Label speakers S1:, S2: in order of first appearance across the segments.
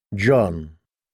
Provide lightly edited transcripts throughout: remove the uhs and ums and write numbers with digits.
S1: John.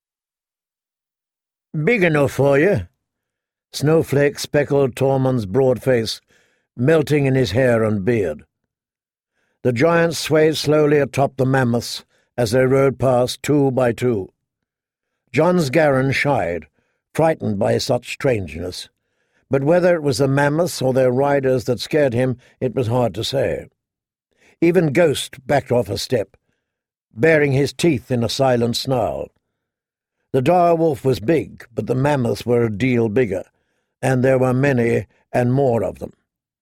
S1: "Big enough for you?" Snowflakes speckled Tormund's broad face, melting in his hair and beard. The giants swayed slowly atop the mammoths as they rode past 2 by 2. John's Garin shied, frightened by such strangeness, but whether it was the mammoths or their riders that scared him, it was hard to say. Even Ghost backed off a step, baring his teeth in a silent snarl. The direwolf was big, but the mammoths were a deal bigger, and there were many and more of them.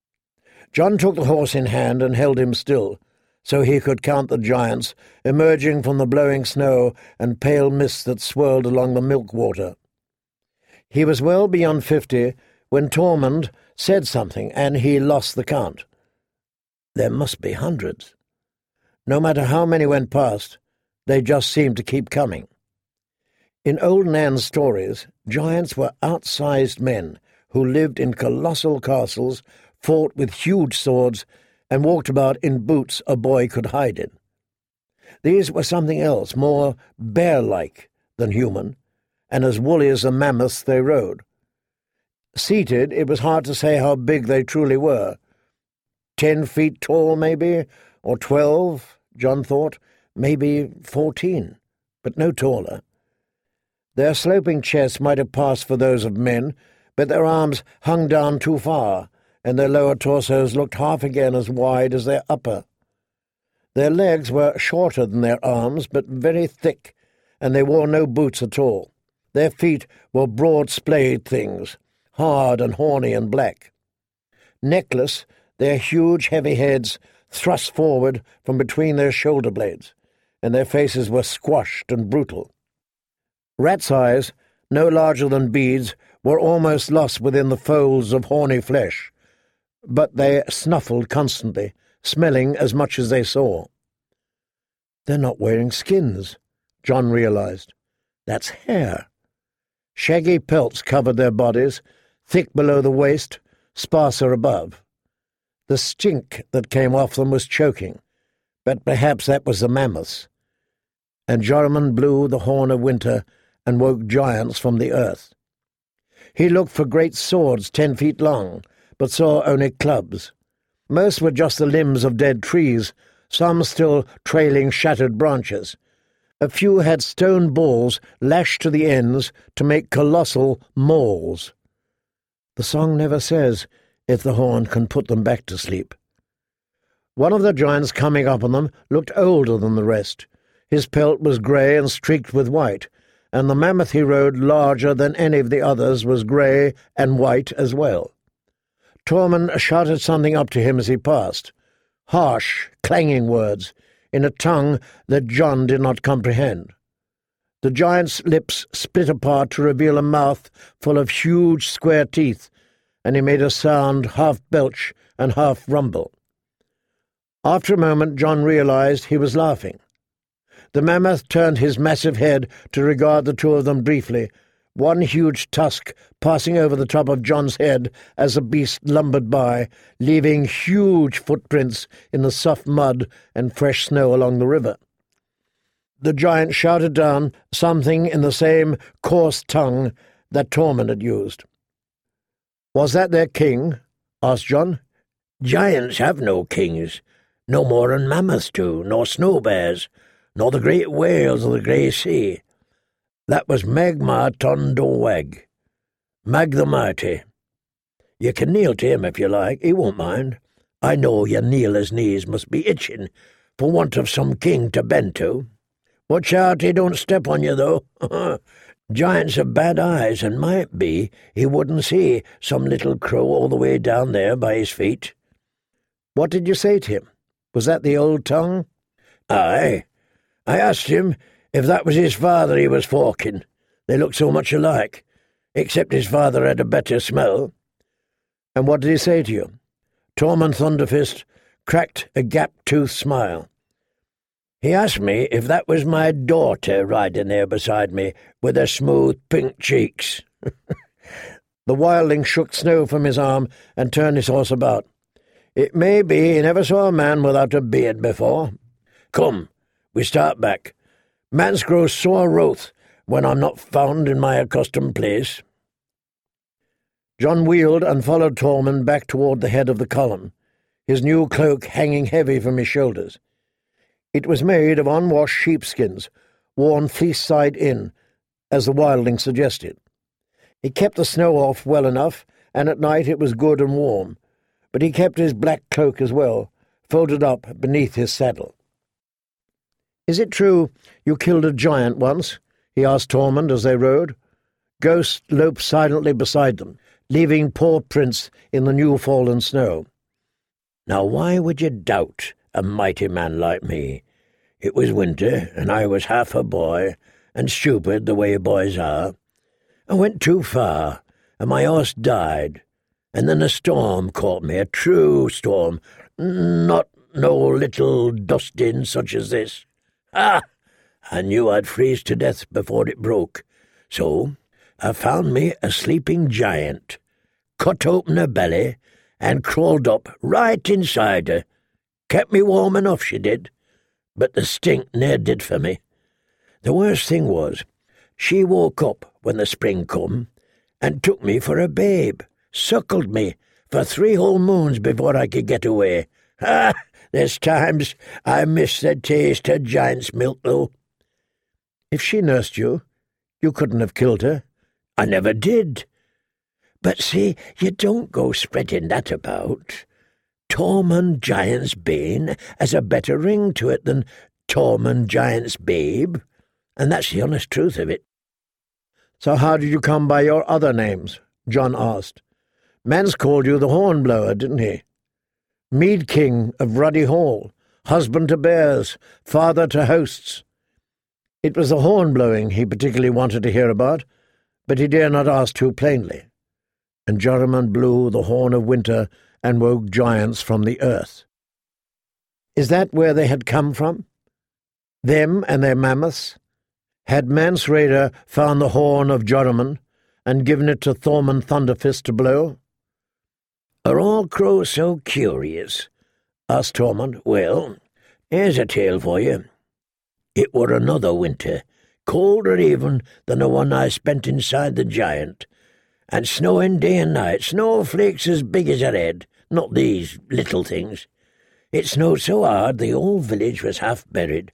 S1: John took the horse in hand and held him still, so he could count the giants emerging from the blowing snow and pale mist that swirled along the milk water. He was well beyond 50 when Tormund said something, and he lost the count. There must be hundreds. No matter how many went past, they just seemed to keep coming. In old Nan's stories, giants were outsized men who lived in colossal castles, fought with huge swords, and walked about in boots a boy could hide in. These were something else, more bear-like than human, and as woolly as the mammoths they rode. Seated, it was hard to say how big they truly were. 10 feet tall, maybe, or 12, John thought, maybe 14, but no taller. Their sloping chests might have passed for those of men, but their arms hung down too far, and their lower torsos looked half again as wide as their upper. Their legs were shorter than their arms, but very thick, and they wore no boots at all. Their feet were broad splayed things, hard and horny and black. Neckless, their huge heavy heads thrust forward from between their shoulder blades, and their faces were squashed and brutal. Rats' eyes, no larger than beads, were almost lost within the folds of horny flesh, but they snuffled constantly, smelling as much as they saw. "They're not wearing skins," John realized. "That's hair." Shaggy pelts covered their bodies, thick below the waist, sparser above. The stink that came off them was choking, but perhaps that was the mammoths. And Joramun blew the horn of winter and woke giants from the earth. He looked for great swords 10 feet long, but saw only clubs. Most were just the limbs of dead trees, some still trailing shattered branches. A few had stone balls lashed to the ends to make colossal mauls. The song never says if the horn can put them back to sleep. One of the giants coming up on them looked older than the rest. His pelt was grey and streaked with white, and the mammoth he rode, larger than any of the others, was grey and white as well. Tormund shouted something up to him as he passed, harsh, clanging words, in a tongue that John did not comprehend. The giant's lips split apart to reveal a mouth full of huge square teeth, and he made a sound half belch and half rumble. After a moment John realized he was laughing. The mammoth turned his massive head to regard the two of them briefly, one huge tusk passing over the top of John's head as the beast lumbered by, leaving huge footprints in the soft mud and fresh snow along the river. The giant shouted down something in the same coarse tongue that Tormund had used. "Was that their king?" asked John. "Giants have no kings, no more than mammoths do, nor snow bears, nor the great whales of the grey sea. That was Magmar Ton Doeg, Mag the Mighty. You can kneel to him if you like, he won't mind. I know your kneeler's knees must be itching for want of some king to bend to. Watch out he don't step on you, though. Giants have bad eyes, and might be he wouldn't see some little crow all the way down there by his feet." "What did you say to him? Was that the old tongue?" "Aye. I asked him if that was his father he was forking. They looked so much alike, except his father had a better smell." "And what did he say to you?" Tormund Thunderfist cracked a gap-toothed smile. "He asked me if that was my daughter riding there beside me with her smooth pink cheeks." The wildling shook snow from his arm and turned his horse about. "It may be he never saw a man without a beard before. Come, we start back. Mans grow sore wroth when I'm not found in my accustomed place." John wheeled and followed Tormund back toward the head of the column, his new cloak hanging heavy from his shoulders. It was made of unwashed sheepskins, worn fleece-side in, as the wildling suggested. It kept the snow off well enough, and at night it was good and warm, but he kept his black cloak as well, folded up beneath his saddle. "Is it true you killed a giant once?" he asked Tormund as they rode. Ghost loped silently beside them, leaving paw prints in the new-fallen snow. "Now why would you doubt a mighty man like me? It was winter, and I was half a boy, and stupid the way boys are. I went too far, and my horse died, and then a storm caught me, a true storm, not no little dusting such as this. Ah! I knew I'd freeze to death before it broke, so I found me a sleeping giant, cut open her belly, and crawled up right inside her. Kept me warm enough, she did, but the stink ne'er did for me. The worst thing was, she woke up when the spring come, and took me for a babe, suckled me for 3 whole moons before I could get away. Ah! There's times I miss the taste of giant's milk, though." "If she nursed you, you couldn't have killed her." "I never did. But see, you don't go spreading that about. Tormund Giant's Bane has a better ring to it than Tormund Giant's Babe, and that's the honest truth of it." "So how did you come by your other names?" John asked. "Mans called you the Hornblower, didn't he? Mead King of Ruddy Hall, husband to bears, father to hosts." It was the horn-blowing he particularly wanted to hear about, but he dare not ask too plainly. And Joramun blew the horn of winter and woke giants from the earth. Is that where they had come from? Them and their mammoths? Had Mance Rayder found the horn of Joramun and given it to Thormund Thunderfist to blow? "Are all crows so curious?" asked Tormund. "Well, here's a tale for you. It were another winter, colder even than the one I spent inside the giant, and snowing day and night, snowflakes as big as your head, not these little things. It snowed so hard the whole village was half buried.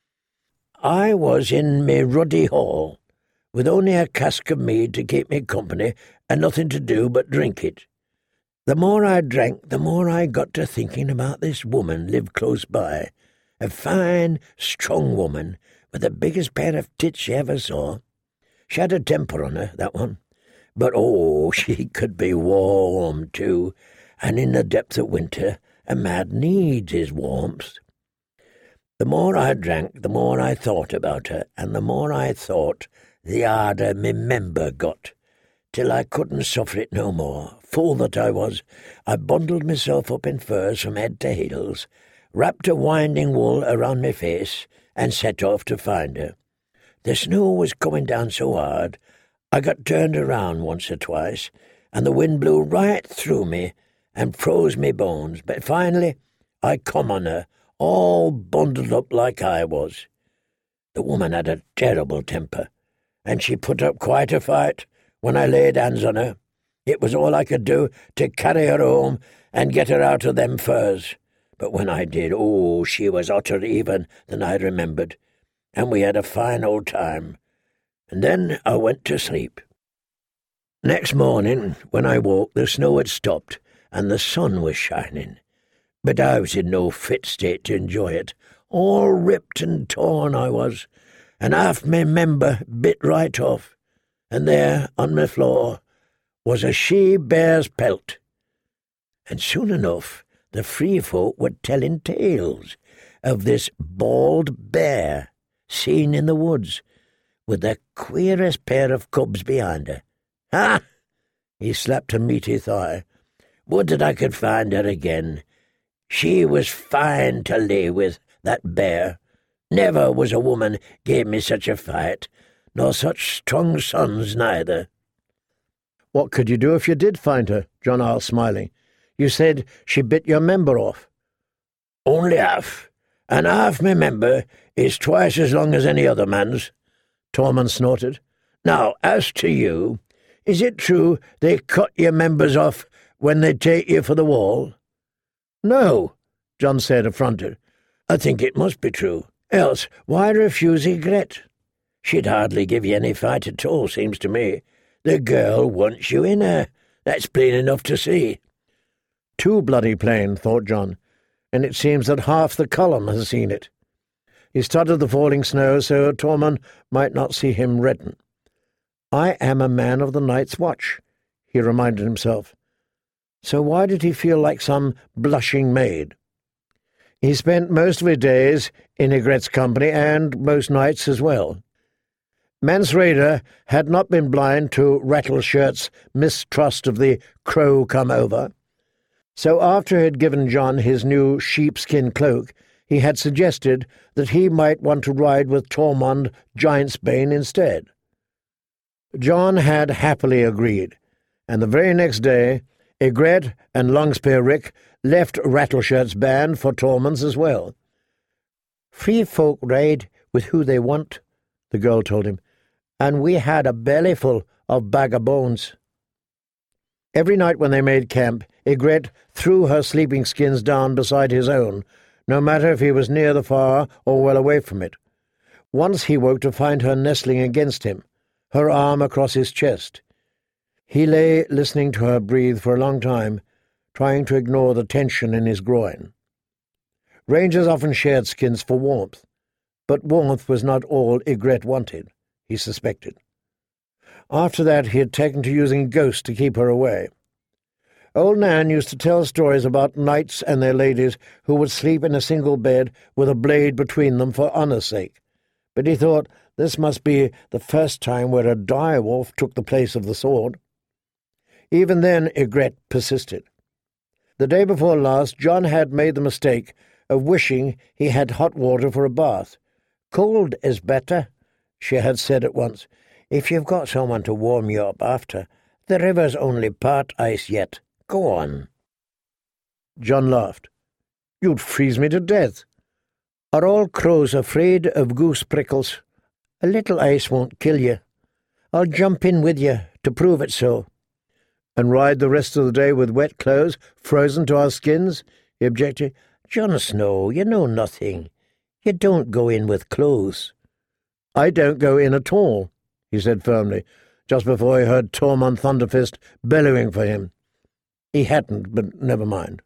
S1: I was in me ruddy hall, with only a cask of mead to keep me company, and nothing to do but drink it. The more I drank, the more I got to thinking about this woman lived close by, a fine, strong woman, with the biggest pair of tits you ever saw. She had a temper on her, that one, but oh, she could be warm too, and in the depth of winter a man needs his warmth. The more I drank, the more I thought about her, and the more I thought, the harder me member got, till I couldn't suffer it no more. Fool that I was, I bundled myself up in furs from head to heels, wrapped a winding wool around my face, and set off to find her. The snow was coming down so hard, I got turned around once or twice, and the wind blew right through me and froze me bones, but finally I come on her, all bundled up like I was. The woman had a terrible temper, and she put up quite a fight when I laid hands on her. It was all I could do to carry her home and get her out of them furs. But when I did, oh, she was hotter even than I remembered, and we had a fine old time. And then I went to sleep. Next morning, when I woke, the snow had stopped, and the sun was shining. But I was in no fit state to enjoy it. All ripped and torn I was, and half me member bit right off, and there, on my floor, was a she-bear's pelt. And soon enough, the free folk were telling tales of this bald bear seen in the woods, with the queerest pair of cubs behind her. Ha! He slapped a meaty thigh. Would that I could find her again. She was fine to lay with, that bear. Never was a woman gave me such a fight, nor such strong sons neither. What could you do if you did find her? John asked, smiling. You said she bit your member off. Only half, "And half me member is twice as long as any other man's," Tormund snorted. "Now, as to you, is it true they cut your members off when they take you for the wall?" "No," Jon said, affronted. "I think it must be true. Else, why refuse Ygritte? She'd hardly give you any fight at all, seems to me. The girl wants you in her. That's plain enough to see." "Too bloody plain," thought Jon, "and it seems that half the column has seen it." He studied the falling snow so Tormund might not see him redden. "I am a man of the Night's Watch," he reminded himself. So why did he feel like some blushing maid? He spent most of his days in Ygritte's company, and most nights as well. Mance Rayder had not been blind to Rattleshirt's mistrust of the crow-come-over. So after he had given Jon his new sheepskin cloak, he had suggested that he might want to ride with Tormund Giantsbane instead. Jon had happily agreed, and the very next day Ygritte and Longspear Rick left Rattleshirt's band for Tormund's as well. "Free folk ride with who they want," the girl told him, "and we had a bellyful of bag of bones." Every night when they made camp, Ygritte threw her sleeping skins down beside his own, no matter if he was near the fire or well away from it. Once he woke to find her nestling against him, her arm across his chest. He lay listening to her breathe for a long time, trying to ignore the tension in his groin. Rangers often shared skins for warmth, but warmth was not all Ygritte wanted, he suspected. After that he had taken to using ghosts to keep her away. Old Nan used to tell stories about knights and their ladies who would sleep in a single bed with a blade between them for honour's sake, but he thought this must be the first time where a direwolf took the place of the sword. Even then Ygritte persisted. The day before last, Jon had made the mistake of wishing he had hot water for a bath. "Cold is better," she had said at once, "if you've got someone to warm you up after. The river's only part ice yet. Go on." Jon laughed. "You'd freeze me to death." "Are all crows afraid of goose prickles? A little ice won't kill you. I'll jump in with you to prove it so." "And ride the rest of the day with wet clothes, frozen to our skins?" he objected. "Jon Snow, you know nothing. You don't go in with clothes." "I don't go in at all," he said firmly, just before he heard Tormund Thunderfist bellowing for him. He hadn't, but never mind.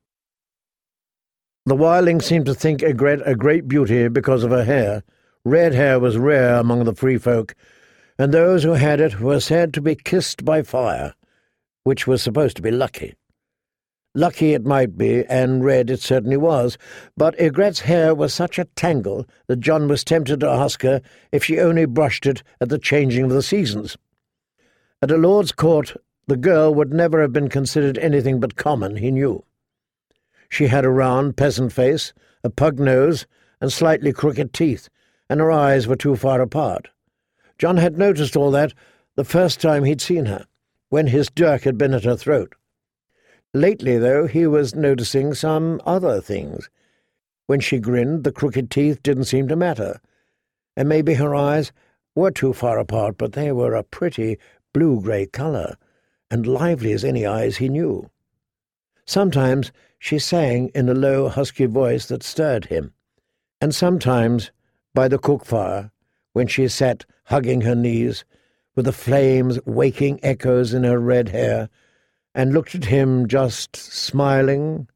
S1: The wildlings seemed to think Ygritte a great beauty because of her hair. Red hair was rare among the free folk, and those who had it were said to be kissed by fire, which was supposed to be lucky. Lucky it might be, and red it certainly was, but Ygritte's hair was such a tangle that Jon was tempted to ask her if she only brushed it at the changing of the seasons. At a lord's court, the girl would never have been considered anything but common, he knew. She had a round peasant face, a pug nose, and slightly crooked teeth, and her eyes were too far apart. Jon had noticed all that the first time he'd seen her, when his dirk had been at her throat. Lately, though, he was noticing some other things. When she grinned, the crooked teeth didn't seem to matter, and maybe her eyes were too far apart, but they were a pretty blue-grey colour, and lively as any eyes he knew. Sometimes she sang in a low, husky voice that stirred him, and sometimes, by the cook-fire, when she sat hugging her knees, with the flames waking echoes in her red hair, and looked at him just smiling.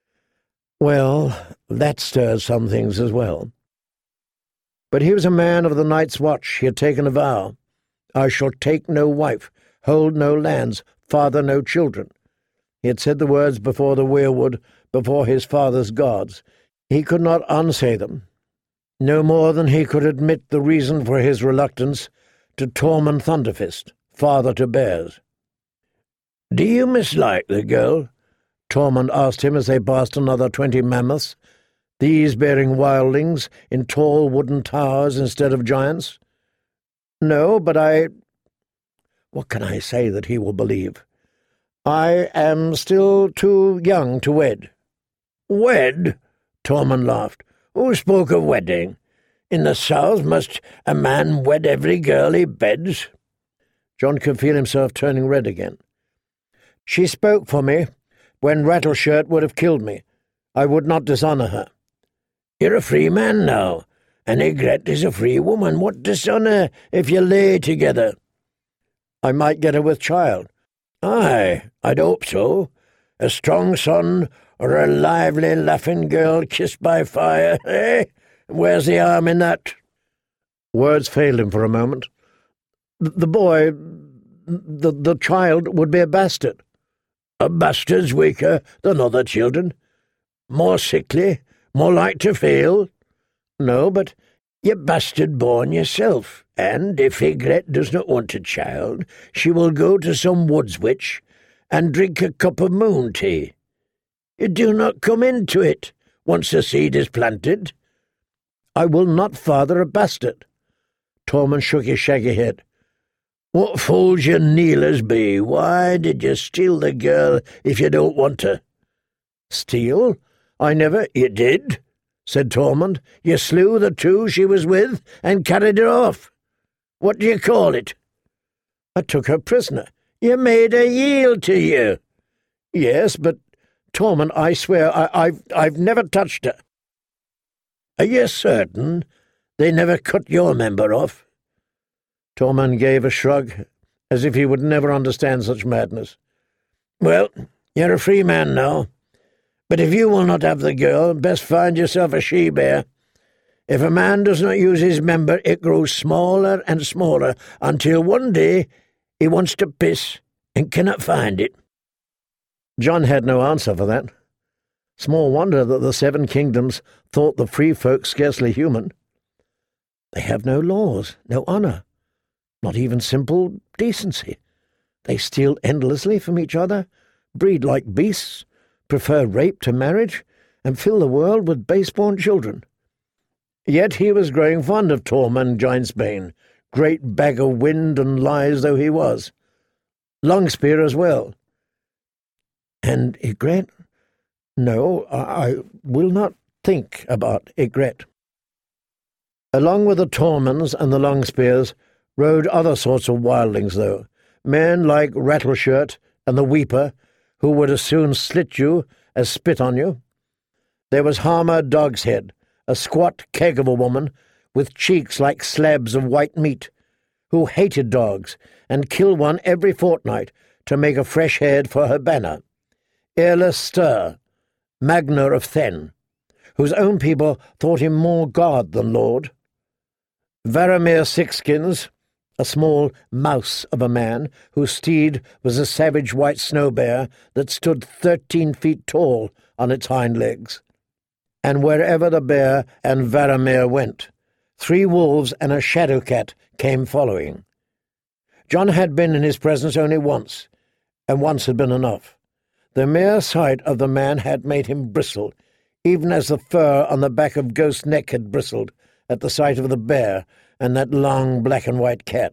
S1: Well, that stirred some things as well. But he was a man of the Night's Watch. He had taken a vow. "I shall take no wife, hold no lands, father no children." He had said the words before the weirwood, before his father's gods. He could not unsay them, no more than he could admit the reason for his reluctance to Tormund Thunderfist, father to bears. "Do you mislike the girl?" Tormund asked him as they passed another 20 mammoths, these bearing wildlings in tall wooden towers instead of giants. "No, but I—" What can I say that he will believe? "I am still too young to wed." "Wed?" Tormund laughed.
S2: Who spoke of wedding? In the South must a man wed every girl he beds?
S1: John could feel himself turning red again. She spoke for me when Rattleshirt would have killed me. I would not dishonour her.
S2: You're a free man now, and Ygritte is a free woman. What dishonour if you lay together?
S1: I might get her with child.
S2: Aye, I'd hope so. A strong son or a lively, laughing girl kissed by fire, eh? Where's the harm in that?
S1: Words failed him for a moment. The boy, the child, would be a bastard.
S2: A bastard's weaker than other children. More sickly, more like to fail.
S1: No, but
S2: you're bastard-born yourself, and if Ygritte does not want a child, she will go to some woods witch and drink a cup of moon tea. You do not come into it once the seed is planted.
S1: I will not father a bastard. Tormund shook his shaggy head.
S2: What fools you kneelers be! Why did you steal the girl if you don't want her?
S1: Steal? I never—
S2: You did, said Tormund. You slew the two she was with and carried her off. What do you call it?
S1: I took her prisoner.
S2: You made her yield to you.
S1: Yes, but, Tormund, I swear I've never touched her.
S2: Are you certain they never cut your member off?
S1: Tormund gave a shrug, as if he would never understand such madness.
S2: Well, you're a free man now. But if you will not have the girl, best find yourself a she-bear. If a man does not use his member, it grows smaller and smaller, until one day he wants to piss and cannot find it.
S1: John had no answer for that. Small wonder that the Seven Kingdoms thought the free folk scarcely human. They have no laws, no honour, not even simple decency. They steal endlessly from each other, breed like beasts, prefer rape to marriage, and fill the world with base-born children. Yet he was growing fond of Tormund Giantsbane, great bag of wind and lies though he was. Longspear as well. And Ygritte? No, I will not think about Ygritte. Along with the Tormunds and the Longspears rode other sorts of wildlings, though, men like Rattleshirt and the Weeper, who would as soon slit you as spit on you. There was Harma Dogshead, a squat keg of a woman with cheeks like slabs of white meat, who hated dogs and killed one every fortnight to make a fresh head for her banner. Aerla Stir, Magna of Thenn, whose own people thought him more god than lord. Varamir Sixskins, a small mouse of a man, whose steed was a savage white snow bear that stood 13 feet tall on its hind legs. And wherever the bear and Varamir went, 3 wolves and a shadow cat came following. John had been in his presence only once, and once had been enough. The mere sight of the man had made him bristle, even as the fur on the back of Ghost's neck had bristled at the sight of the bear and that long black and white cat.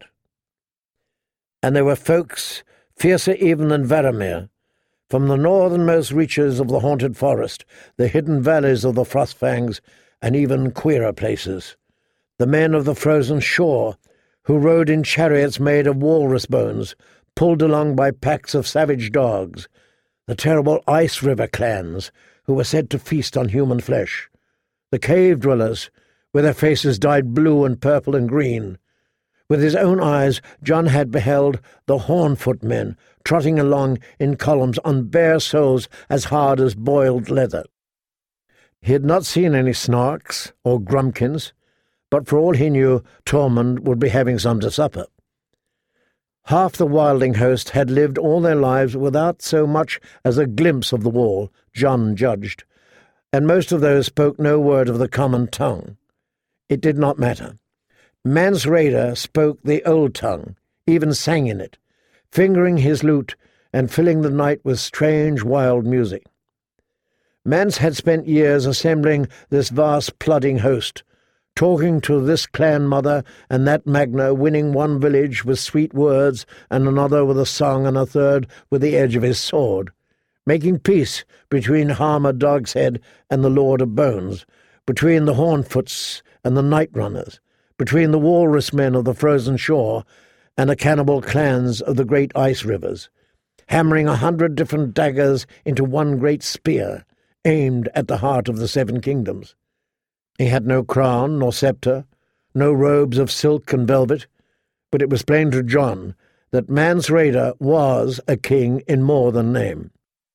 S1: And there were folks fiercer even than Varamir, from the northernmost reaches of the haunted forest, the hidden valleys of the Frostfangs, and even queerer places. The men of the frozen shore, who rode in chariots made of walrus bones, pulled along by packs of savage dogs, the terrible Ice River clans, who were said to feast on human flesh, the cave-dwellers, with their faces dyed blue and purple and green. With his own eyes John had beheld the Hornfoot men trotting along in columns on bare soles as hard as boiled leather. He had not seen any Snarks or Grumpkins, but for all he knew, Tormund would be having some to supper. Half the wildling host had lived all their lives without so much as a glimpse of the wall, John judged, and most of those spoke no word of the common tongue. It did not matter. Mance Rayder spoke the old tongue, even sang in it, fingering his lute and filling the night with strange, wild music. Mance had spent years assembling this vast plodding host, talking to this clan mother and that Magna, winning one village with sweet words and another with a song and a third with the edge of his sword, making peace between Harma Dogshead and the Lord of Bones, between the Hornfoots and the Night Runners, between the walrus men of the frozen shore and the cannibal clans of the great ice rivers, hammering 100 different daggers into one great spear, aimed at the heart of the Seven Kingdoms. He had no crown nor sceptre, no robes of silk and velvet, but it was plain to Jon that Mance Rayder was a king in more than name.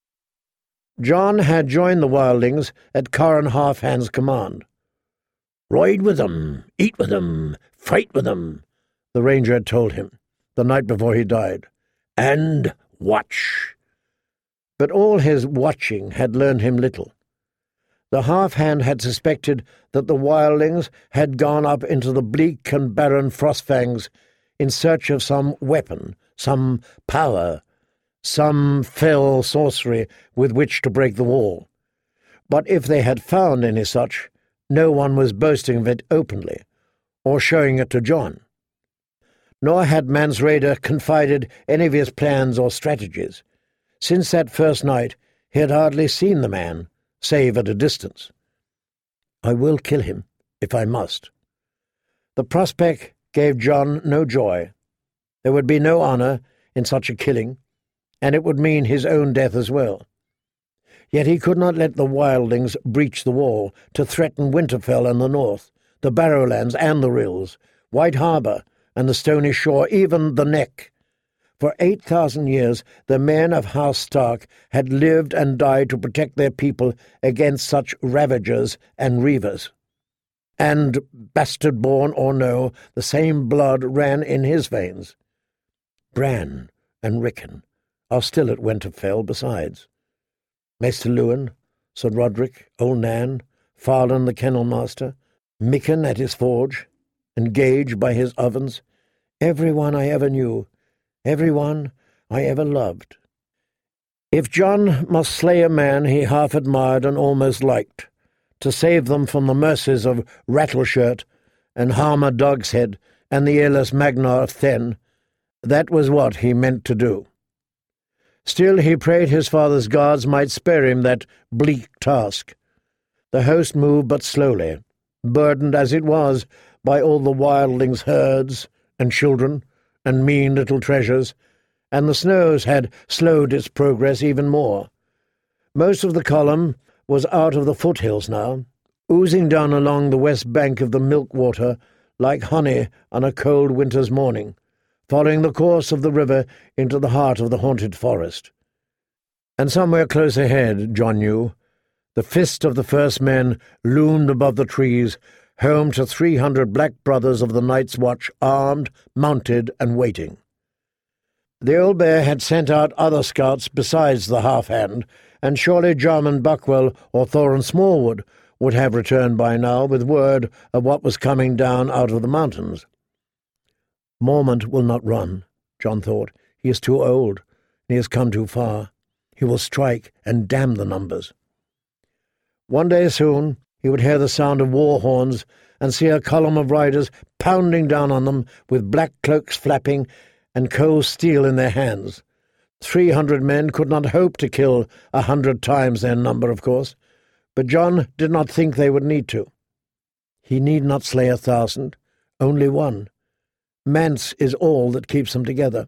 S1: Jon had joined the wildlings at Corran Halfhand's command. "Ride with them, eat with them, fight with them," the ranger had told him the night before he died. "And watch." But all his watching had learned him little. The Halfhand had suspected that the wildlings had gone up into the bleak and barren Frostfangs in search of some weapon, some power, some fell sorcery with which to break the wall. But if they had found any such, no one was boasting of it openly, or showing it to Jon. Nor had Mance Rayder confided any of his plans or strategies. Since that first night he had hardly seen the man, save at a distance. "I will kill him, if I must." The prospect gave Jon no joy. There would be no honour in such a killing, and it would mean his own death as well. Yet he could not let the wildlings breach the wall to threaten Winterfell and the north, the Barrowlands and the Rills, White Harbour and the Stony Shore, even the Neck. For 8,000 years the men of House Stark had lived and died to protect their people against such ravagers and reavers. And, bastard-born or no, the same blood ran in his veins. Bran and Rickon are still at Winterfell besides. Maester Luwin, Sir Roderick, Old Nan, Farlan the kennel-master, Mikken at his forge, and Gage by his ovens, every one I ever knew, every one I ever loved. If Jon must slay a man he half admired and almost liked, to save them from the mercies of Rattleshirt and Harmer Dogshead and the airless Magnar of Thenn, that was what he meant to do. Still he prayed his father's guards might spare him that bleak task. The host moved but slowly, burdened as it was by all the wildlings' herds and children and mean little treasures, and the snows had slowed its progress even more. Most of the column was out of the foothills now, oozing down along the west bank of the Milkwater like honey on a cold winter's morning, following the course of the river into the heart of the haunted forest. And somewhere close ahead, Jon knew, the fist of the first men loomed above the trees, home to 300 black brothers of the Night's Watch, armed, mounted, and waiting. The old bear had sent out other scouts besides the Halfhand, and surely Jarman Buckwell or Thorin Smallwood would have returned by now with word of what was coming down out of the mountains. Mormont will not run, Jon thought. He is too old, and he has come too far. He will strike and damn the numbers. One day soon he would hear the sound of war horns and see a column of riders pounding down on them with black cloaks flapping and cold steel in their hands. 300 men could not hope to kill 100 times their number, of course, but Jon did not think they would need to. He need not slay 1,000, only one. Mance is all that keeps them together.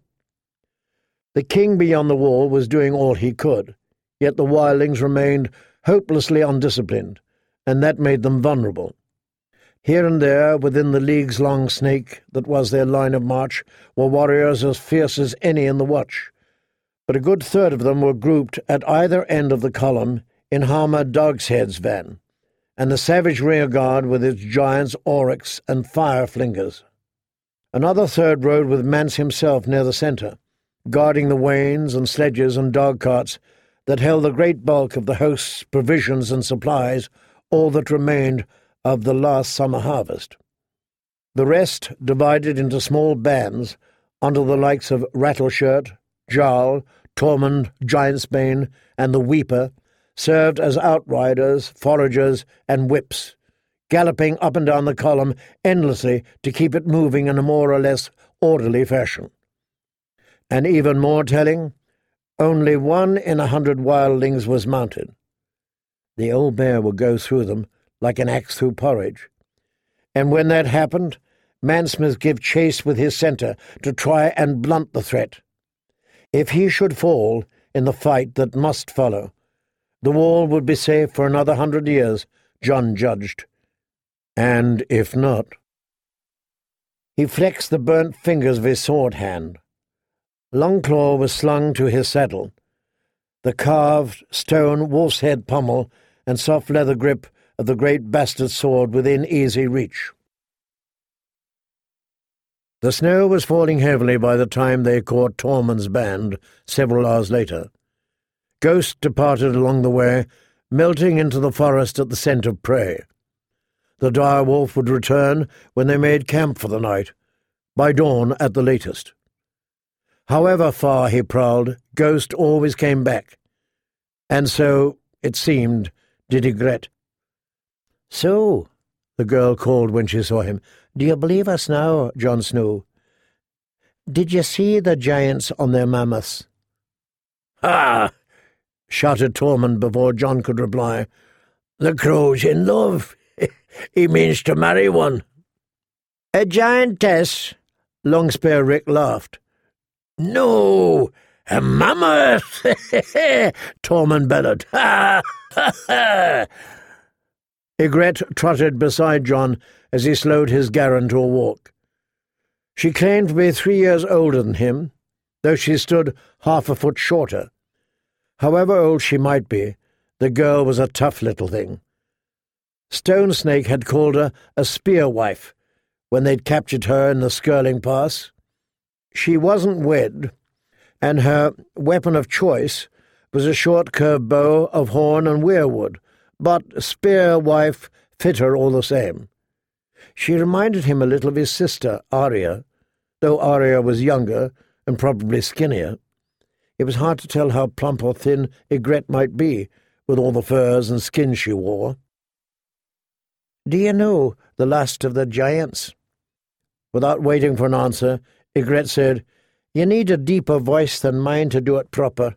S1: The king beyond the wall was doing all he could, yet the wildlings remained hopelessly undisciplined, and that made them vulnerable. Here and there, within the leagues-long snake that was their line of march, were warriors as fierce as any in the watch, but a good third of them were grouped at either end of the column in Harmer Dogshead's van, and the savage rearguard with its giants, aurochs, and fire-flingers. Another third rode with Mance himself near the centre, guarding the wains and sledges and dog-carts that held the great bulk of the host's provisions and supplies, all that remained of the last summer harvest. The rest, divided into small bands, under the likes of Rattleshirt, Jarl, Tormund, Giantsbane, and the Weeper, served as outriders, foragers, and whips, galloping up and down the column endlessly to keep it moving in a more or less orderly fashion. And even more telling, only 1 in 100 wildlings was mounted. The old bear would go through them like an axe through porridge. And when that happened, Mansmith gave chase with his centre to try and blunt the threat. If he should fall in the fight that must follow, the wall would be safe for another 100 years, John judged. And if not... He flexed the burnt fingers of his sword hand. Longclaw was slung to his saddle. The carved stone wolf's head pommel and soft leather grip of the great bastard sword within easy reach. The snow was falling heavily by the time they caught Tormund's band several hours later. Ghost departed along the way, melting into the forest at the scent of prey. The dire wolf would return when they made camp for the night, by dawn at the latest. However far he prowled, Ghost always came back. And so, it seemed, did Ygritte. "So," the girl called when she saw him, "do you believe us now, Jon Snow? Did you see the giants on their mammoths?"
S2: "Ha!"
S1: shouted Tormund before Jon could reply.
S2: "The crow's in love. He means to marry one."
S1: "A giantess?" Longspear Rick laughed.
S2: "No, a mammoth!"
S1: Tormund bellowed.
S2: "Ha! Ha! Ha!"
S1: Ygritte trotted beside Jon as he slowed his Garin to a walk. She claimed to be 3 years older than him, though she stood half a foot shorter. However old she might be, the girl was a tough little thing. Stone Snake had called her a spear wife when they'd captured her in the Skirling Pass. She wasn't wed, and her weapon of choice was a short curved bow of horn and weirwood, but spear wife fit her all the same. She reminded him a little of his sister, Arya, though Arya was younger and probably skinnier. It was hard to tell how plump or thin Ygritte might be, with all the furs and skins she wore. "Do you know the last of the giants?" Without waiting for an answer, Ygritte said, "You need a deeper voice than mine to do it proper."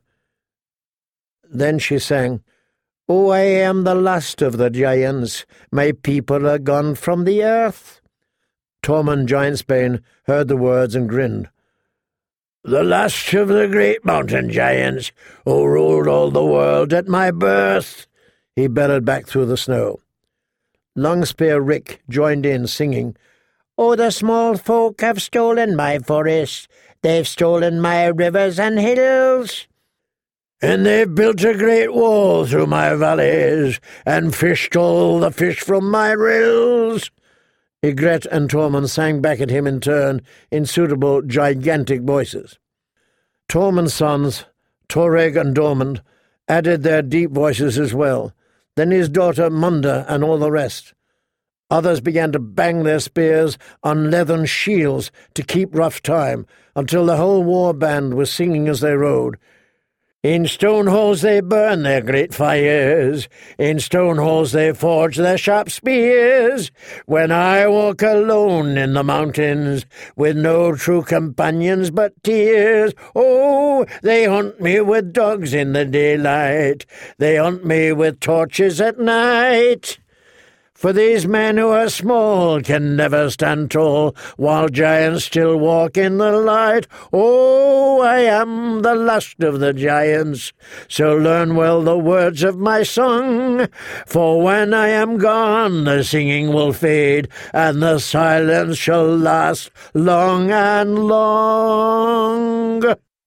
S1: Then she sang, "Oh, I am the last of the giants. My people are gone from the earth." Tormund Giantsbane heard the words and grinned.
S2: "The last of the great mountain giants, who ruled all the world at my birth,"
S1: he bellowed back through the snow. Longspear Rick joined in, singing, "Oh, the small folk have stolen my forest. They've stolen my rivers and hills.
S2: And they've built a great wall through my valleys, and fished all the fish from my rills."
S1: Ygritte and Tormund sang back at him in turn in suitable, gigantic voices. Tormund's sons, Torreg and Dormund, added their deep voices as well, then his daughter Munda and all the rest. Others began to bang their spears on leathern shields to keep rough time, until the whole war band was singing as they rode. "In stone halls they burn their great fires, in stone halls they forge their sharp spears. When I walk alone in the mountains, with no true companions but tears, oh, they hunt me with dogs in the daylight, they hunt me with torches at night. For these men who are small can never stand tall, while giants still walk in the light. Oh, I am the last of the giants, so learn well the words of my song. For when I am gone, the singing will fade, and the silence shall last long and long."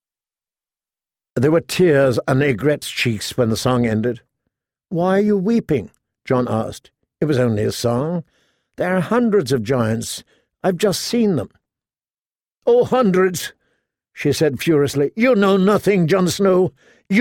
S1: There were tears on Ygritte's cheeks when the song ended. "Why are you weeping?" Jon asked. "It was only a song. There are hundreds of giants. I've just seen them." "Oh, hundreds," she said furiously. "You know nothing, Jon Snow.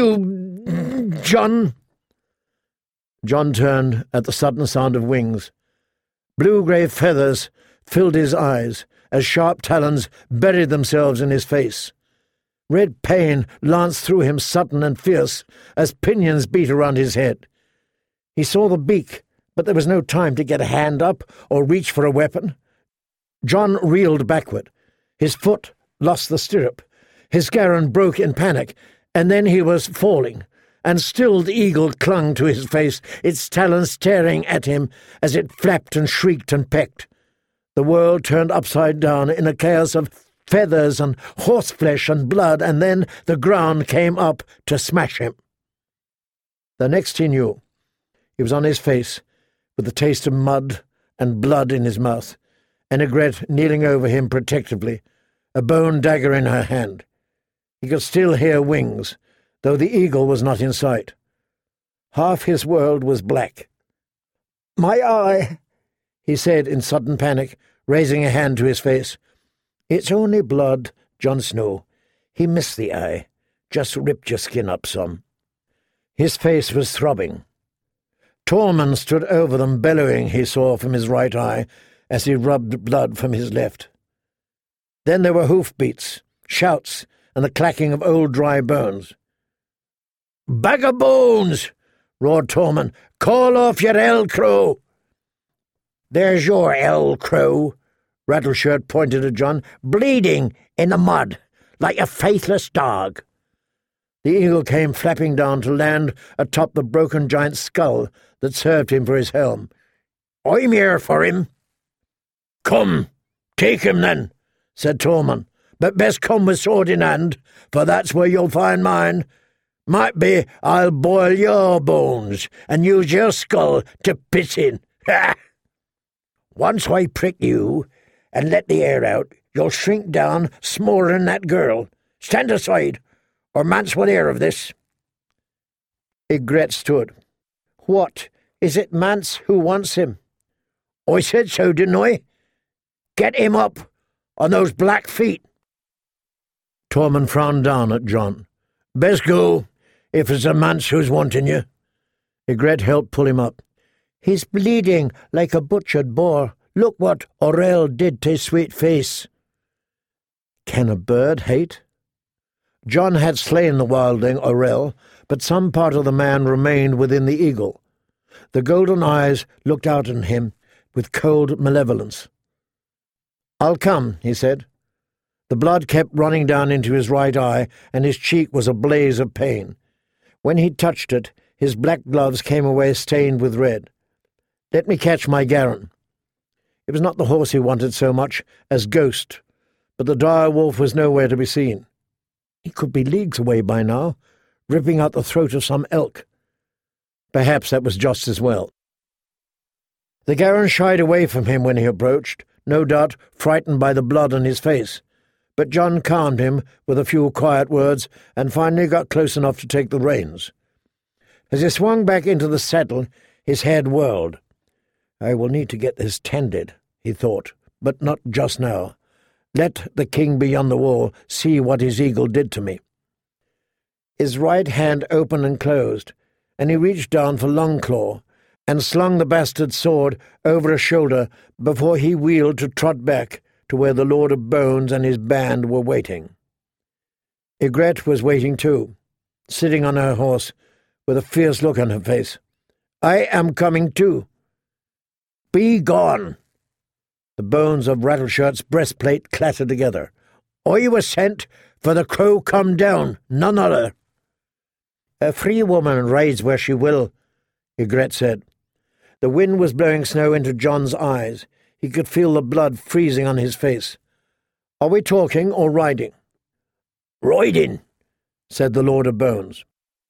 S1: Jon." Jon turned at the sudden sound of wings. Blue-grey feathers filled his eyes as sharp talons buried themselves in his face. Red pain lanced through him sudden and fierce as pinions beat around his head. He saw the beak, but there was no time to get a hand up or reach for a weapon. Jon reeled backward. His foot lost the stirrup. His Garin broke in panic, and then he was falling, and still the eagle clung to his face, its talons staring at him as it flapped and shrieked and pecked. The world turned upside down in a chaos of feathers and horseflesh and blood, and then the ground came up to smash him. The next he knew, he was on his face, with the taste of mud and blood in his mouth, and Ygritte kneeling over him protectively, a bone dagger in her hand. He could still hear wings, though the eagle was not in sight. Half his world was black. "My eye," he said in sudden panic, raising a hand to his face. "It's only blood, Jon Snow. He missed the eye. Just ripped your skin up some." His face was throbbing. Tormund stood over them, bellowing, he saw, from his right eye, as he rubbed blood from his left. Then there were hoofbeats, shouts, and the clacking of old dry bones. "Bag of bones!" roared Tormund. "Call off your El-Crow!" "There's your El-Crow," Rattleshirt pointed at Jon, "bleeding in the mud, like a faithless dog." The eagle came flapping down to land atop the broken giant's skull that served him for his helm. "I'm here for him." "Come, take him then," said Tormund, "but best come with sword in hand, for that's where you'll find mine. Might be I'll boil your bones and use your skull to piss in. Ha! Once I prick you and let the air out, you'll shrink down smaller than that girl. Stand aside, or Mance will hear of this." Ygritte stood. "What, is it Mance who wants him?" "I said so, didn't I? Get him up on those black feet." Tormund frowned down at Jon. "Best go, if it's a Mance who's wanting you." Ygritte helped pull him up. "He's bleeding like a butchered boar. Look what Orell did to his sweet face." Can a bird hate? Jon had slain the wildling Orell, but some part of the man remained within the eagle. The golden eyes looked out at him with cold malevolence. "I'll come," he said. The blood kept running down into his right eye, and his cheek was a blaze of pain. When he touched it, his black gloves came away stained with red. "Let me catch my Garin." It was not the horse he wanted so much as Ghost, but the dire wolf was nowhere to be seen. He could be leagues away by now, ripping out the throat of some elk. Perhaps that was just as well. The Garin shied away from him when he approached, no doubt frightened by the blood on his face, but Jon calmed him with a few quiet words and finally got close enough to take the reins. As he swung back into the saddle, his head whirled. "I will need to get this tended," he thought, "but not just now. Let the king beyond the wall see what his eagle did to me." His right hand opened and closed, and he reached down for Longclaw and slung the bastard sword over a shoulder before he wheeled to trot back to where the Lord of Bones and his band were waiting. Ygritte was waiting too, sitting on her horse with a fierce look on her face. "I am coming too." "Be gone!" The bones of Rattleshirt's breastplate clattered together. "I was sent for the crow come down, none other." "A free woman rides where she will," Ygritte said. The wind was blowing snow into Jon's eyes. He could feel the blood freezing on his face. "Are we talking or riding?" "Riding," said the Lord of Bones.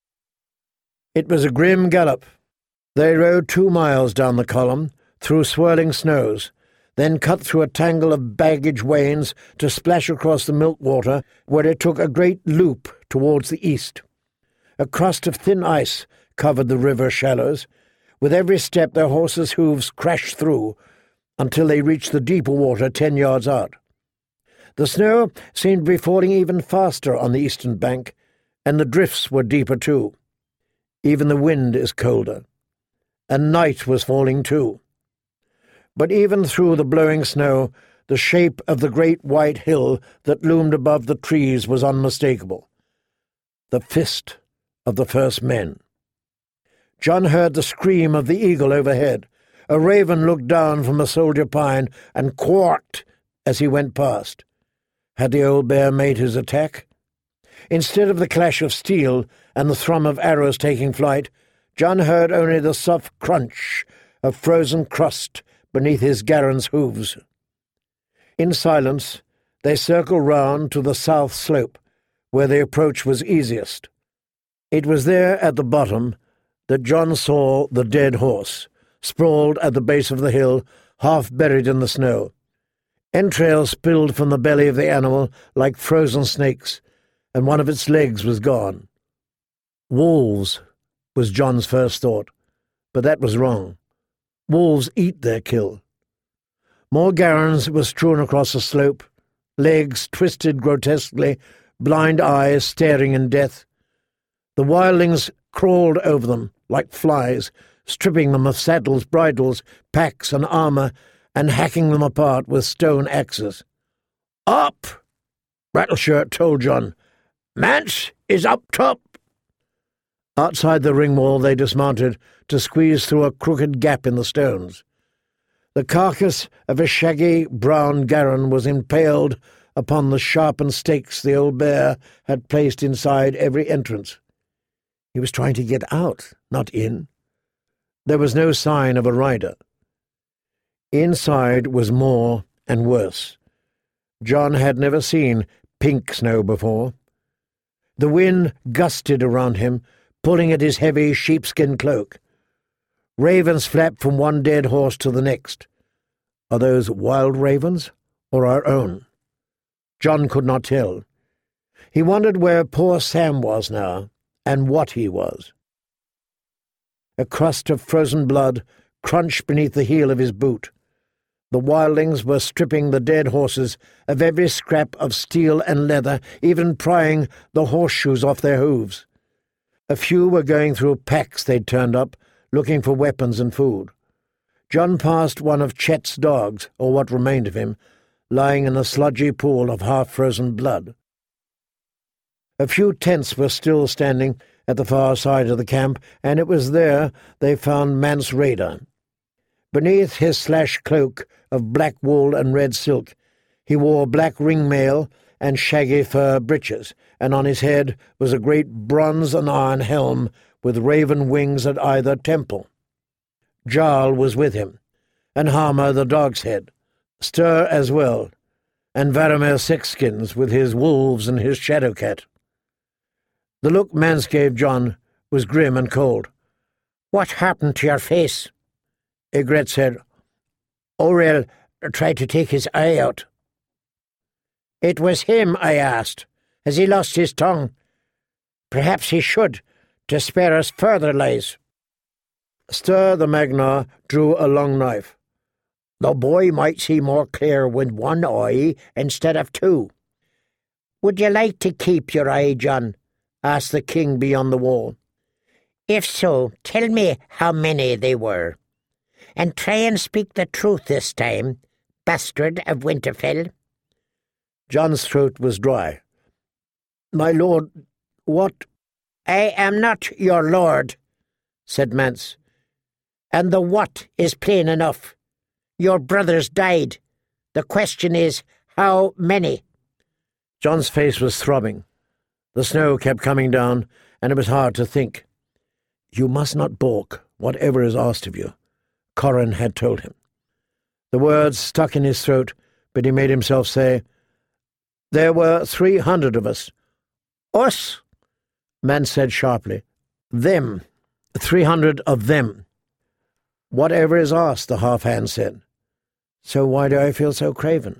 S1: It was a grim gallop. They rode 2 miles down the column, through swirling snows, then cut through a tangle of baggage wains to splash across the milk-water, where it took a great loop towards the east. A crust of thin ice covered the river shallows. With every step their horses' hooves crashed through, until they reached the deeper water 10 yards out. The snow seemed to be falling even faster on the eastern bank, and the drifts were deeper too. Even the wind is colder. And night was falling too. But even through the blowing snow, the shape of the great white hill that loomed above the trees was unmistakable. The fist of the first men. Jon heard the scream of the eagle overhead. A raven looked down from a soldier pine and quacked as he went past. Had the old bear made his attack? Instead of the clash of steel and the thrum of arrows taking flight, John heard only the soft crunch of frozen crust beneath his Garen's hooves. In silence, they circled round to the south slope, where the approach was easiest. It was there at the bottom that John saw the dead horse, sprawled at the base of the hill, half buried in the snow. Entrails spilled from the belly of the animal like frozen snakes, and one of its legs was gone. Wolves was John's first thought, but that was wrong. Wolves eat their kill. More Garens were strewn across the slope, legs twisted grotesquely, blind eyes staring in death. The wildlings crawled over them like flies, stripping them of saddles, bridles, packs, and armour, and hacking them apart with stone axes. "Up!" Rattleshirt told John. "Mance is up top." Outside the ring wall they dismounted to squeeze through a crooked gap in the stones. The carcass of a shaggy brown Garen was impaled upon the sharpened stakes the old bear had placed inside every entrance. He was trying to get out, not in. There was no sign of a rider. Inside was more and worse. John had never seen pink snow before. The wind gusted around him, pulling at his heavy sheepskin cloak. Ravens flapped from one dead horse to the next. Are those wild ravens or our own? John could not tell. He wondered where poor Sam was now, and what he was. A crust of frozen blood crunched beneath the heel of his boot. The wildlings were stripping the dead horses of every scrap of steel and leather, even prying the horseshoes off their hooves. A few were going through packs they'd turned up, looking for weapons and food. John passed one of Chet's dogs, or what remained of him, lying in a sludgy pool of half-frozen blood. A few tents were still standing at the far side of the camp, and it was there they found Mance Rayder. Beneath his slashed cloak of black wool and red silk, he wore black ringmail and shaggy fur breeches, and on his head was a great bronze and iron helm with raven wings at either temple. Jarl was with him, and Harmer the dog's head, Stir as well, and Varamir Sixskins with his wolves and his Shadowcat. The look Mance gave John was grim and cold. "What happened to your face?" Ygritte said. "Orell tried to take his eye out." "It was him I asked. Has he lost his tongue?" "Perhaps he should, to spare us further lies." Stir the Magnar drew a long knife. "The boy might see more clear with one eye instead of two." "Would you like to keep your eye, John?" asked the king beyond the wall. "If so, tell me how many they were. And try and speak the truth this time, bastard of Winterfell." John's throat was dry. "My lord, what—" "I am not your lord," said Mance. "And the what is plain enough. Your brothers died. The question is, how many?" John's face was throbbing. The snow kept coming down, and it was hard to think. "You must not balk, whatever is asked of you," Corran had told him. The words stuck in his throat, but he made himself say, "There were 300 of us." "Us?" Mance said sharply. "Them. 300 of them." "Whatever is asked," the half-hand said. "So why do I feel so craven?"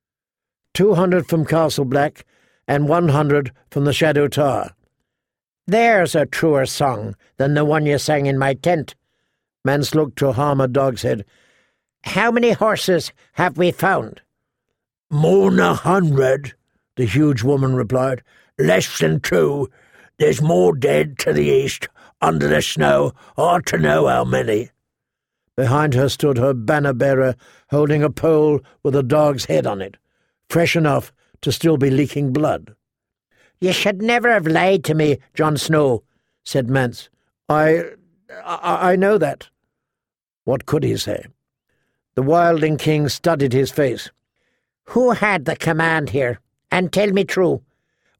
S1: 200 from Castle Black, and 100 from the Shadow Tower. "There's a truer song than the one you sang in my tent." Mance looked to Harmer Dogshead. "How many horses have we found?" "More'n 100, the huge woman replied. "Less than 2. There's more dead to the east, under the snow. Hard to know how many." Behind her stood her banner-bearer, holding a pole with a dog's head on it, fresh enough to still be leaking blood. "You should never have lied to me, Jon Snow," said Mance. I know that." What could he say? The Wildling King studied his face. "Who had the command here? And tell me true.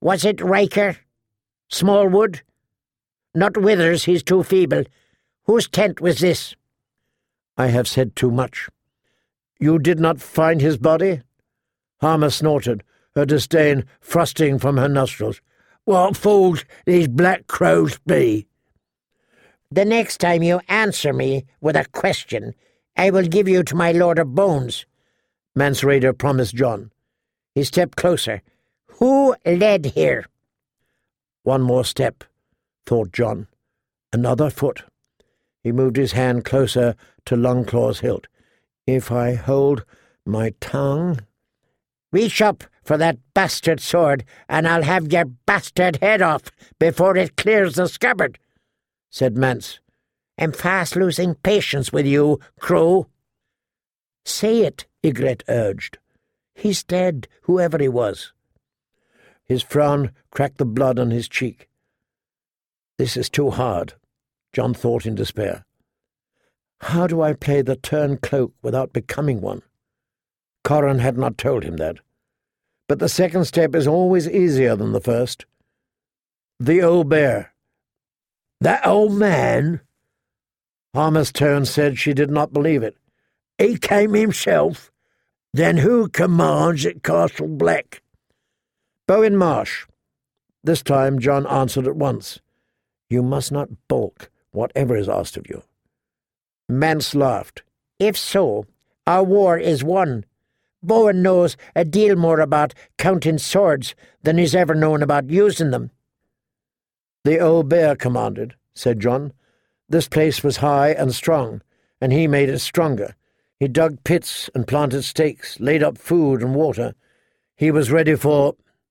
S3: Was it Riker? Smallwood? Not Withers, he's too feeble. Whose tent was this?
S1: I have said too much. You did not find his body? Harmer snorted, her disdain thrusting from her nostrils. What fools these black crows be!
S3: The next time you answer me with a question, I will give you to my Lord of Bones,
S1: Mance Rayder promised John.
S3: He stepped closer. Who led here?
S1: One more step, thought John. Another foot. He moved his hand closer to Longclaw's hilt. If I hold my tongue...
S3: Reach up for that bastard sword, and I'll have your bastard head off before it clears the scabbard, said Mance. I'm fast losing patience with you, Crow.
S1: Say it, Ygritte urged. He's dead, whoever he was. His frown cracked the blood on his cheek. This is too hard, John thought in despair. How do I play the turncloak without becoming one? Corran had not told him that. But the second step is always easier than the first. The old bear. That old man? Harmer's tone said she did not believe it. He came himself? Then who commands at Castle Black? Bowen Marsh. This time John answered at once. You must not balk, whatever is asked of you. Mance laughed.
S3: If so, our war is won. Bowen knows a deal more about counting swords than he's ever known about using them.
S1: The old bear commanded, said John. This place was high and strong, and he made it stronger. He dug pits and planted stakes, laid up food and water. He was ready for...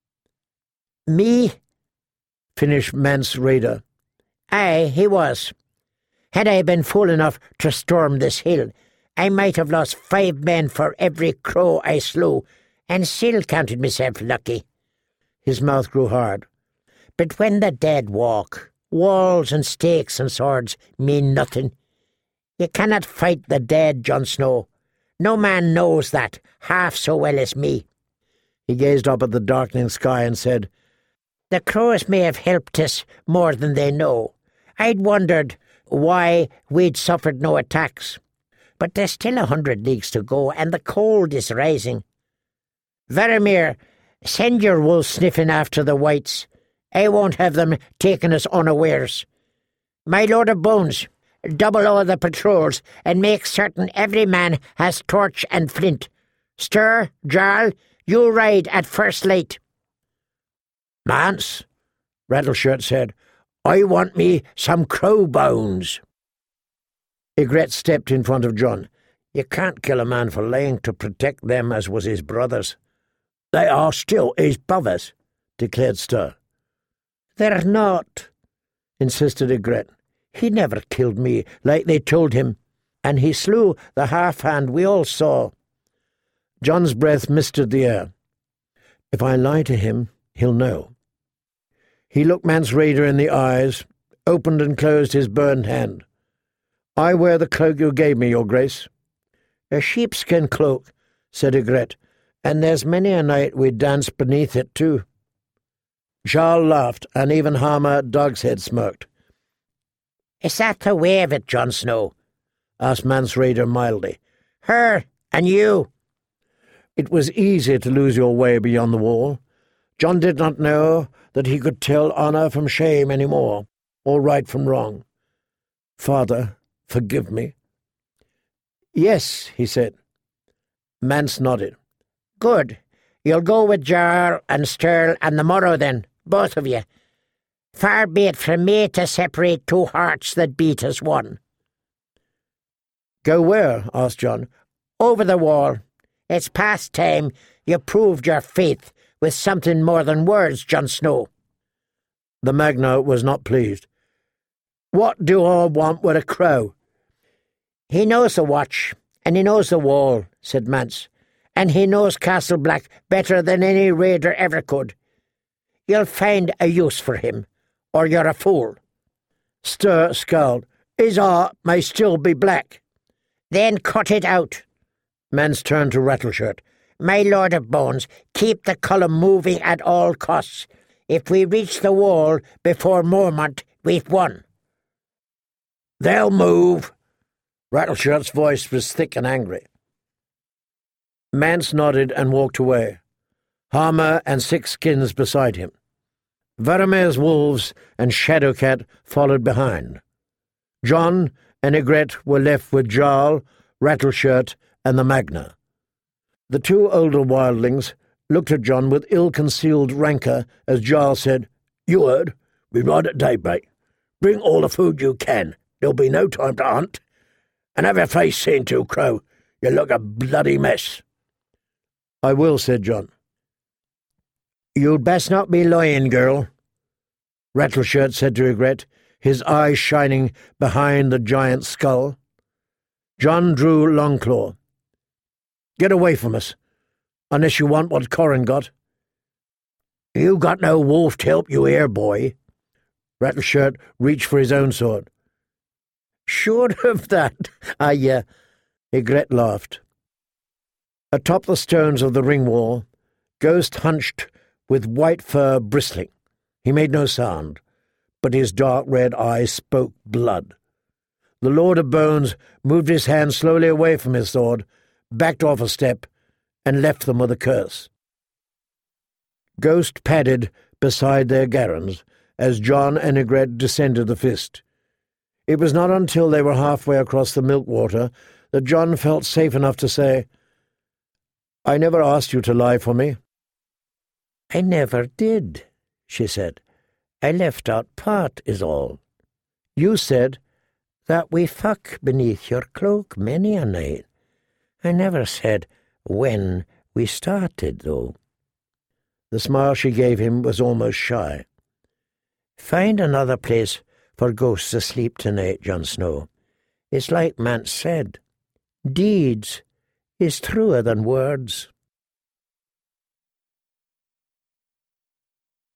S3: Me?
S1: Finished Mance Rayder.
S3: Aye, he was. Had I been fool enough to storm this hill, I might have lost 5 men for every crow I slew, and still counted myself lucky.
S1: His mouth grew hard.
S3: But when the dead walk, walls and stakes and swords mean nothing. You cannot fight the dead, Jon Snow. No man knows that half so well as me.
S1: He gazed up at the darkening sky and said,
S3: The crows may have helped us more than they know. I'd wondered why we'd suffered no attacks. But there's still 100 leagues to go, and the cold is rising. Varamir, send your wolves sniffing after the whites. I won't have them taking us unawares. My Lord of Bones, double all the patrols, and make certain every man has torch and flint. Stir, Jarl, you ride at first light.
S1: Mance, Rattleshirt said, I want me some crow bones. Ygritte stepped in front of John. You can't kill a man for lying to protect them as was his brothers. They are still his brothers, declared Stir. They're not, insisted Ygritte. He never killed me like they told him, and he slew the half-hand we all saw. John's breath misted the air. If I lie to him, he'll know. He looked Mance Rayder in the eyes, opened and closed his burned hand. I wear the cloak you gave me, your grace. A sheepskin cloak, said Ygritte, and there's many a night we dance beneath it, too. Jarl laughed, and even Harmer Dogshead smirked.
S3: Is that the way of it, Jon Snow?
S1: Asked Mance Rayder mildly.
S3: Her and you.
S1: It was easy to lose your way beyond the wall. John did not know that he could tell honour from shame any more, or right from wrong. Father, forgive me. Yes, he said. Mance nodded.
S3: Good. You'll go with Jarl and Sturl and the Morrow then, both of you. Far be it from me to separate 2 hearts that beat as one.
S1: Go where? Asked John.
S3: Over the wall. It's past time you proved your faith with something more than words, Jon Snow.
S1: The Magna was not pleased. What do I want with a crow?
S3: He knows the watch, and he knows the wall, said Mance, and he knows Castle Black better than any raider ever could. You'll find a use for him, or you're a fool.
S1: Stir scowled. His heart may still be black.
S3: Then cut it out.
S1: Mance turned to Rattleshirt.
S3: My Lord of Bones, keep the column moving at all costs. If we reach the wall before Mormont, we've won.
S1: They'll move. Rattleshirt's voice was thick and angry. Mance nodded and walked away, Harmer and Six Skins beside him. Varamir's wolves and Shadowcat followed behind. John and Ygritte were left with Jarl, Rattleshirt, and the Magna. The two older wildlings looked at John with ill-concealed rancour as Jarl said, "You heard. We ride at daybreak. Bring all the food you can. There'll be no time to hunt. And have your face seen to, Crow. You look a bloody mess." "I will," said John.
S3: "You'd best not be lying, girl,"
S1: Rattleshirt said to Ygritte, his eyes shining behind the giant's skull. John drew Longclaw. "Get away from us, unless you want what Corran got."
S2: "You got no wolf to help you here, boy."
S1: Rattleshirt reached for his own sword.
S2: "Sure of that,
S1: Ygritte laughed. Atop the stones of the ring wall, Ghost hunched with white fur bristling. He made no sound, but his dark red eyes spoke blood. The Lord of Bones moved his hand slowly away from his sword, backed off a step, and left them with a curse. Ghost padded beside their garrons as John and Ygritte descended the fist. It was not until they were halfway across the Milkwater that John felt safe enough to say, "I never asked you to lie for me."
S3: "I never did," she said. "I left out part is all. You said that we fuck beneath your cloak many a night. I never said when we started, though."
S1: The smile she gave him was almost shy.
S3: "Find another place for Ghosts to sleep tonight, Jon Snow. It's like Mance said. Deeds is truer than words."